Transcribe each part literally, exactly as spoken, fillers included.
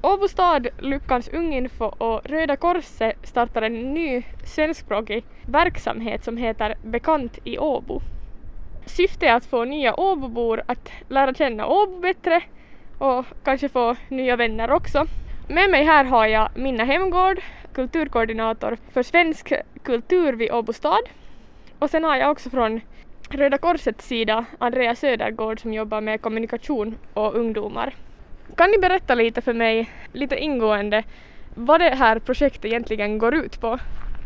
Åbo stad, Lyckans Unginfo och Röda Korset startar en ny svenskspråkig verksamhet som heter Bekant i Åbo. Syftet är att få nya Åbobor att lära känna Åbo bättre och kanske få nya vänner också. Med mig här har jag Minna Hemgård, kulturkoordinator för svensk kultur vid Åbo stad. Och sen har jag också från Röda Korsets sida Andrea Södergård som jobbar med kommunikation och ungdomar. Kan ni berätta lite för mig, lite ingående, vad det här projektet egentligen går ut på?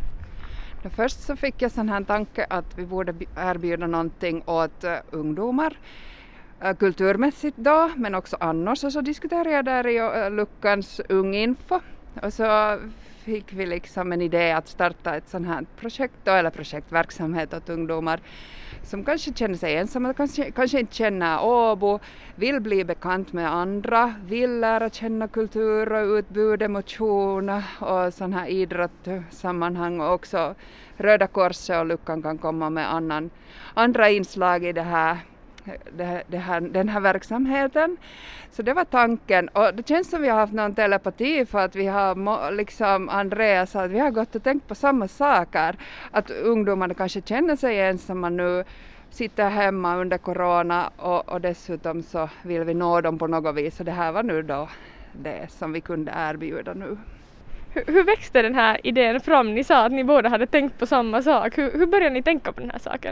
Då först så fick jag sån här tanke att vi borde erbjuda någonting åt uh, ungdomar, uh, kulturmässigt då, men också annars. Och så diskuterade jag där i uh, Lyckans Unginfo. Och så fick vi liksom en idé att starta ett sånt här projekt då, eller projektverksamhet åt ungdomar som kanske känner sig ensamma, kanske, kanske inte känner Åbo, vill bli bekant med andra, vill lära känna kultur och utbud, emotion och sån här idrottssammanhang. Och också Röda Korset och Lyckan kan komma med annan, andra inslag i det här, det, det här, den här verksamheten. Så det var tanken, och det känns som vi har haft någon telepati för att vi har, liksom Andreas sa, att vi har gått och tänkt på samma saker. Att ungdomarna kanske känner sig ensamma nu, sitter hemma under corona och, och dessutom så vill vi nå dem på något vis. Så det här var nu då det som vi kunde erbjuda nu. Hur, hur växte den här idén fram? Ni sa att ni båda hade tänkt på samma sak. Hur, hur började ni tänka på den här saken?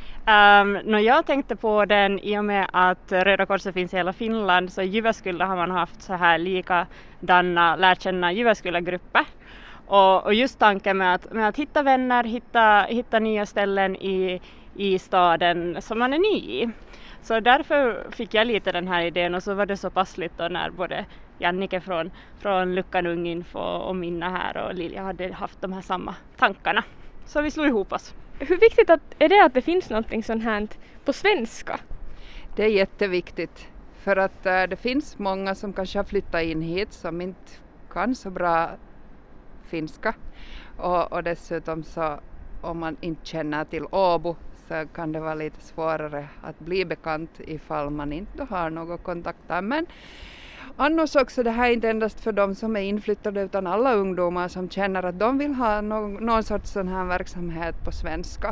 Um, när jag tänkte på den i och med att Röda Korset finns i hela Finland, så i Jyväskylä har man haft så här likadana lärt känna Jyväskylä-grupper. Och, och just tanken med att, med att hitta vänner, hitta, hitta nya ställen i, i staden som man är ny i. Så därför fick jag lite den här idén, och så var det så passligt då när både Jannike från, från Lyckan Unginfo och Minna här och Lilja hade haft de här samma tankarna. Så vi slog ihop oss. Hur viktigt att, är det att det finns någonting sånt här på svenska? Det är jätteviktigt, för att äh, det finns många som kanske har flyttat in hit som inte kan så bra finska. Och, och dessutom så om man inte känner till Åbo så kan det vara lite svårare att bli bekant ifall man inte har någon kontakt där. Men annars också, det här är inte endast för de som är inflyttade utan alla ungdomar som känner att de vill ha någon, någon sorts sån här verksamhet på svenska.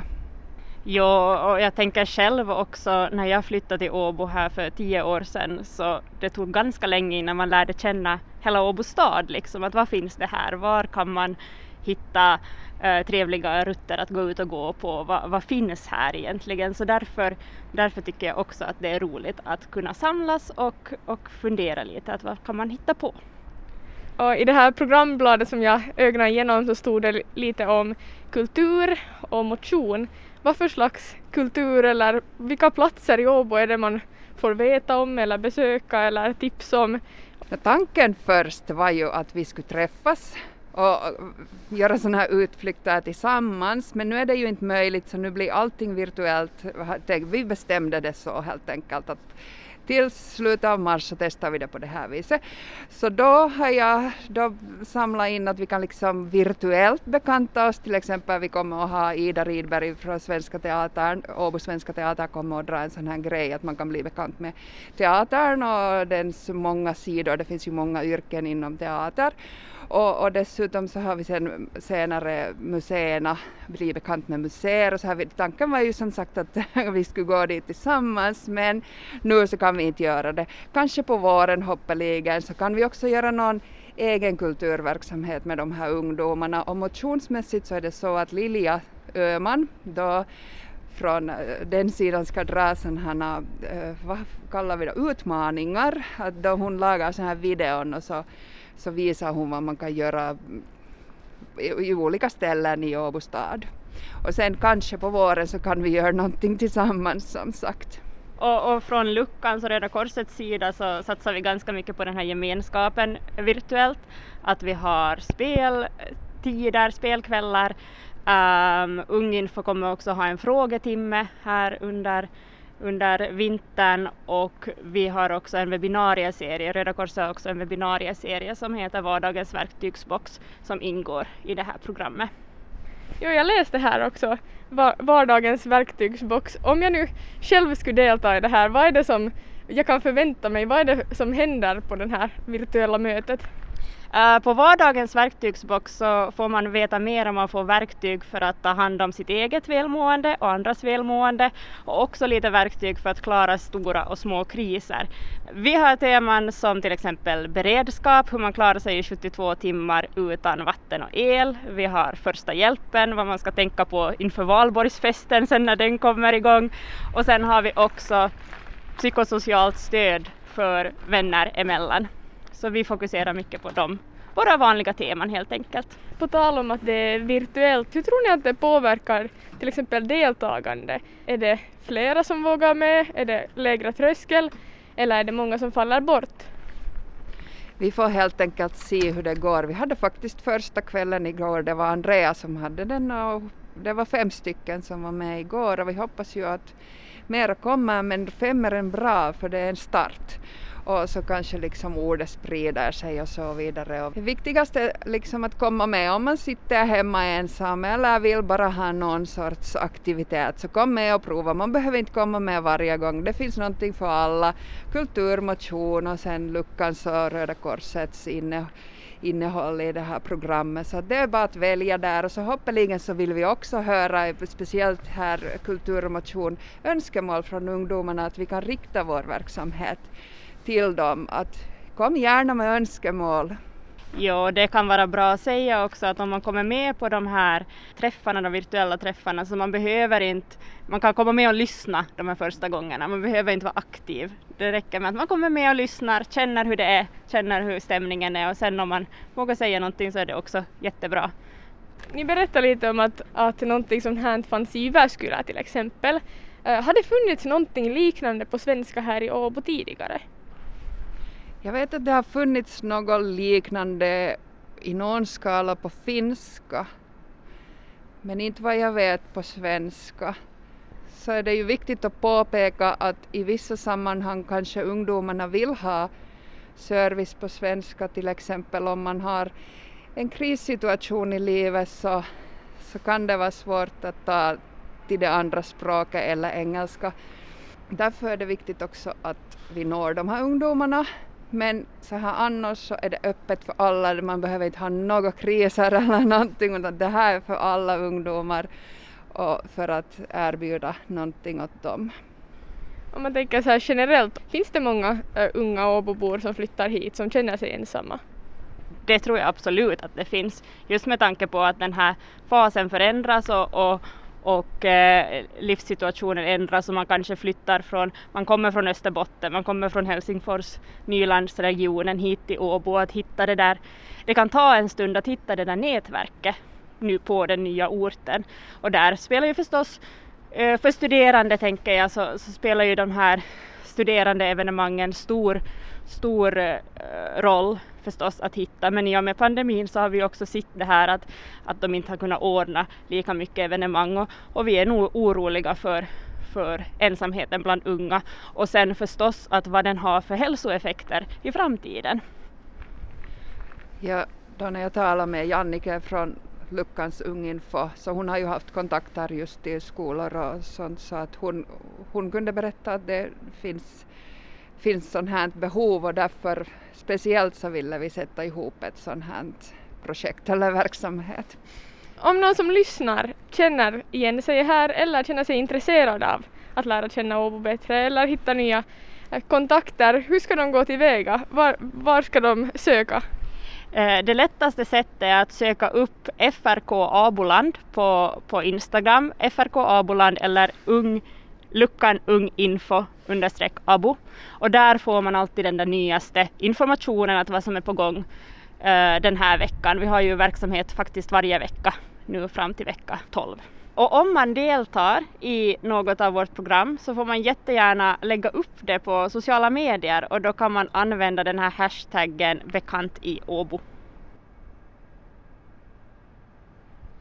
Ja, och jag tänker själv också när jag flyttade till Åbo här för tio år sedan, så det tog ganska länge innan man lärde känna hela Åbo stad, liksom, att vad finns det här, var kan man hitta eh, trevliga rutter att gå ut och gå på, vad, vad finns här egentligen, så därför, därför tycker jag också att det är roligt att kunna samlas och, och fundera lite, att vad kan man hitta på. Och i det här programbladet som jag ögnade igenom så stod det lite om kultur och motion. Vad för slags kultur eller vilka platser i Åbo är det man får veta om eller besöka eller tips om? Tanken först var ju att vi skulle träffas och göra sådana här utflykter tillsammans, men nu är det ju inte möjligt, så nu blir allting virtuellt. Vi bestämde det så helt enkelt att till slutet av mars så testar vi det på det här viset. Så då har jag då samlat in att vi kan liksom virtuellt bekanta oss. Till exempel vi kommer att ha Ida Rydberg från Svenska Teatern. Åbo Svenska Teater kommer att dra en sån här grej att man kan bli bekant med teatern och dens många sidor. Det finns ju många yrken inom teater. Och, och dessutom så har vi sen senare museerna, bli bekant med museer och så här. Tanken var ju som sagt att vi skulle gå dit tillsammans, men nu så kan vi inte göra det. Kanske på våren hoppeligen så kan vi också göra någon egen kulturverksamhet med de här ungdomarna, och motionsmässigt så är det så att Lilja Öman då från den sidan ska dra sådana här, vad kallar vi det, utmaningar, att då hon lagar sådana här videon och så så visar hon vad man kan göra i, i olika ställen i Åbo stad. Och sen kanske på våren så kan vi göra någonting tillsammans som sagt. Och, och från Lyckans och Röda Korsets sida så satsar vi ganska mycket på den här gemenskapen virtuellt. Att vi har speltider, spelkvällar. Um, Unginfo kommer också ha en frågetimme här under under vintern, och vi har också en webbinarieserie. Röda Korset har också en webbinarieserie som heter Vardagens verktygsbox som ingår i det här programmet. Jo, jag läste här också, Vardagens verktygsbox. Om jag nu själv skulle delta i det här, vad är det som jag kan förvänta mig? Vad är det som händer på det här virtuella mötet? Uh, på vardagens verktygsbox så får man veta mer om man får verktyg för att ta hand om sitt eget välmående och andras välmående och också lite verktyg för att klara stora och små kriser. Vi har teman som till exempel beredskap, hur man klarar sig i sjuttiotvå timmar utan vatten och el. Vi har första hjälpen, vad man ska tänka på inför valborgsfesten sen när den kommer igång. Och sen har vi också psykosocialt stöd för vänner emellan. Så vi fokuserar mycket på dem. Våra vanliga teman helt enkelt. På tal om att det är virtuellt, hur tror ni att det påverkar till exempel deltagande? Är det flera som vågar med? Är det lägre tröskel? Eller är det många som faller bort? Vi får helt enkelt se hur det går. Vi hade faktiskt första kvällen igår, det var Andrea som hade den och det var fem stycken som var med igår och vi hoppas ju att mera kommer, men fem är en bra för det är en start. Och så kanske liksom ordet sprider sig och så vidare. Och det viktigaste är liksom att komma med om man sitter hemma ensam eller vill bara ha någon sorts aktivitet. Så kom med och prova. Man behöver inte komma med varje gång. Det finns någonting för alla. Kultur, motion och sen Luckans och Röda Korsets inne, innehåll i det här programmet. Så det är bara att välja där. Och så hoppeligen så vill vi också höra, speciellt här kultur och motion, önskemål från ungdomarna att vi kan rikta vår verksamhet till dem, att kom gärna med önskemål. Jo, det kan vara bra att säga också att om man kommer med på de här träffarna, de virtuella träffarna, så man behöver inte, man kan komma med och lyssna de här första gångerna, man behöver inte vara aktiv. Det räcker med att man kommer med och lyssnar, känner hur det är, känner hur stämningen är och sen om man vågar säga någonting så är det också jättebra. Ni berättar lite om att, att någonting som här fanns i Jyväskylä till exempel. Uh, har det funnits någonting liknande på svenska här i Åbo tidigare? Jag vet att det har funnits något liknande i någon skala på finska, men inte vad jag vet på svenska. Så är det ju viktigt att påpeka att i vissa sammanhang kanske ungdomarna vill ha service på svenska, till exempel om man har en krissituation i livet så, så kan det vara svårt att ta till det andra språket eller engelska. Därför är det viktigt också att vi når de här ungdomarna. Men så här annars så är det öppet för alla, man behöver inte ha några kriser eller någonting, utan det här är för alla ungdomar och för att erbjuda någonting åt dem. Om man tänker så här generellt, finns det många uh, unga Åbobor som flyttar hit som känner sig ensamma? Det tror jag absolut att det finns, just med tanke på att den här fasen förändras och, och och eh, livssituationen ändras och man kanske flyttar från, man kommer från Österbotten, man kommer från Helsingfors, Nylandsregionen hit till Åbo, att hitta det där, det kan ta en stund att hitta det där nätverket nu på den nya orten och där spelar ju förstås, eh, för studerande tänker jag så, så spelar ju de här studerande evenemangen stor, stor eh, roll förstås att hitta, men i och med pandemin så har vi också sett det här att, att de inte har kunnat ordna lika mycket evenemang och, och vi är nog oroliga för, för ensamheten bland unga och sen förstås att vad den har för hälsoeffekter i framtiden. Ja, då när jag talar med Jannike från Luckans Unginfo så hon har ju haft kontakter just i skolor och sånt så att hon, hon kunde berätta att det finns finns sånt här behov och därför speciellt så ville vi sätta ihop ett sånt här projekt eller verksamhet. Om någon som lyssnar känner igen sig här eller känner sig intresserad av att lära känna Åbo bättre eller hitta nya kontakter, hur ska de gå tillväga? Var, var ska de söka? Det lättaste sättet är att söka upp F R K Aboland på, på Instagram, F R K Aboland eller ung Luckan Unginfo understreck abo och där får man alltid den där nyaste informationen att vad som är på gång uh, den här veckan. Vi har ju verksamhet faktiskt varje vecka nu fram till vecka tolv. Och om man deltar i något av vårt program så får man jättegärna lägga upp det på sociala medier och då kan man använda den här hashtaggen bekant i Åbo.